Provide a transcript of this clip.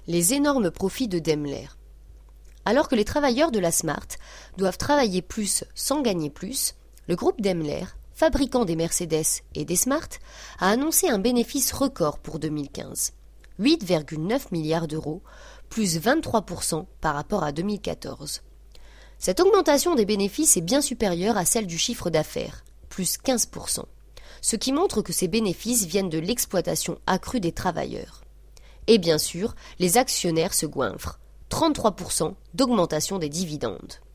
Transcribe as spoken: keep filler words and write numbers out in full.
Les énormes profits de Daimler. Alors que les travailleurs de la Smart doivent travailler plus sans gagner plus, le groupe Daimler, fabricant des Mercedes et des Smart, a annoncé un bénéfice record pour deux mille quinze. huit virgule neuf milliards d'euros, plus vingt-trois pour cent par rapport à deux mille quatorze. Cette augmentation des bénéfices est bien supérieure à celle du chiffre d'affaires, plus quinze pour cent, ce qui montre que ces bénéfices viennent de l'exploitation accrue des travailleurs. Et bien sûr, les actionnaires se goinfrent, trente-trois pour cent d'augmentation des dividendes.